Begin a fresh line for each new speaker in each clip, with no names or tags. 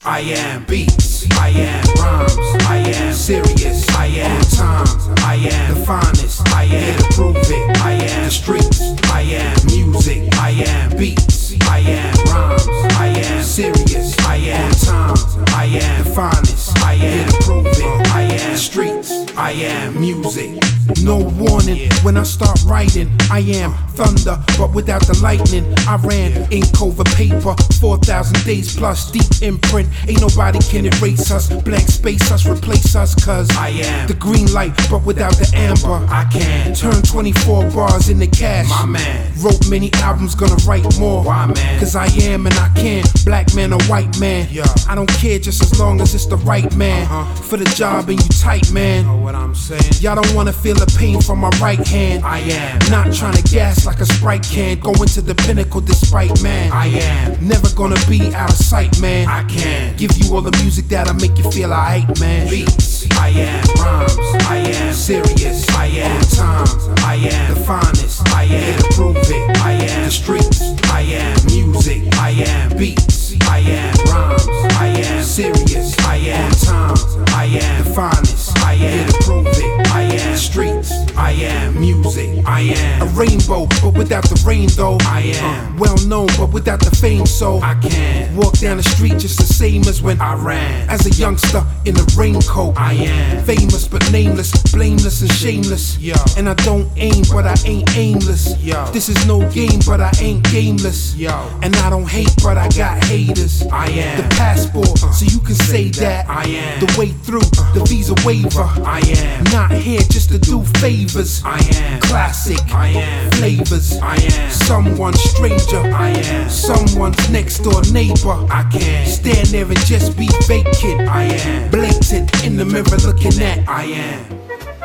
I am beats, I am rhymes, I am serious, I am times, I am the finest, I am to prove it, I am the streets, I am music, I am beats, I am rhymes, I am serious, I am times, I am the finest, I am to prove it, I am the streets, I am music. No warning when I start writing. I am thunder, but without the lightning. I ran ink over paper, 4,000 days plus deep imprint. Ain't nobody can erase us, blank space us, replace us. Cause I am the green light, but without the amber. I can turn 24 bars into cash. My man wrote many albums, gonna write more. Why man? Cause I am and I can. Black man or white man, yeah. I don't care just as long as it's the right man for the job and you tight man. Know what I'm saying? Y'all don't wanna feel the pain from my right hand. I am not trying to gas like a Sprite can. Going to the pinnacle despite man. I am never gonna be out of sight man. I can give you all the music that'll make you feel alright man. Beats, I am rhymes, I am serious, I am times, I am the finest, I am to prove it, I am the streets, I am music, I am beats, I am rhymes, I am serious, I am times, I am the finest, I am to prove it, I am the streets, I am music, I am a rainbow, but without the rain though. I am well known, but without the fame, so I can walk down the street just the same as when I ran as a youngster in a raincoat. I am famous but nameless, blameless and shameless. Yeah. And I don't aim, but I ain't aimless. Yeah. This is no game, but I ain't gameless. Yeah. And I don't hate, but I got haters. I am the passport, so you can say that. I am the way through, the visa waiver. I am not here just to do favors. I am classic. I am flavors. I am someone's stranger. I am someone's next door neighbor. I can stand there and just be vacant. I am blatant in the mirror looking at. I am.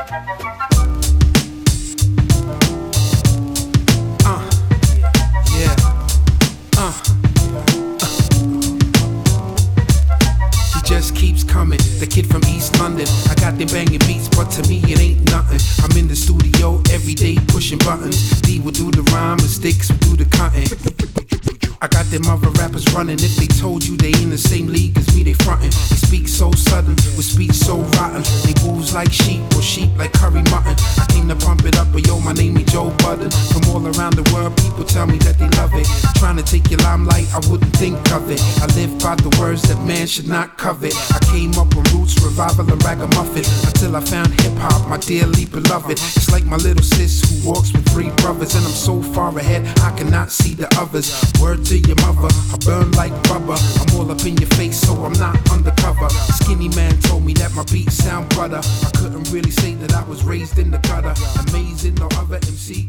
Just keeps coming, the kid from East London. I got them banging beats, but to me it ain't nothing. I'm in the studio every day pushing buttons. D will do the rhyme, and Sticks will do the cutting. I got them other rappers running. If they told you they in the same league as me, they frontin'. They speak so sudden, with speech so rotten. They wolves like sheep, or sheep like curry mutton. I came to pump it up, but yo, my name is Joe Budden. From all around the world, people tell me that they love it. Trying to take your limelight, I wouldn't think of it. I live by the words that man should not covet. I came up on roots, revival and ragamuffin, until I found hip-hop, my dearly beloved. It's like my little sis who walks with 3 brothers, and I'm so far ahead, I cannot see the others. Word to your mother, I burn like rubber. I'm all up in your face, so I'm not undercover. Skinny man told me that my beats sound butter. I couldn't really say that I was raised in the gutter. Amazing, no other MC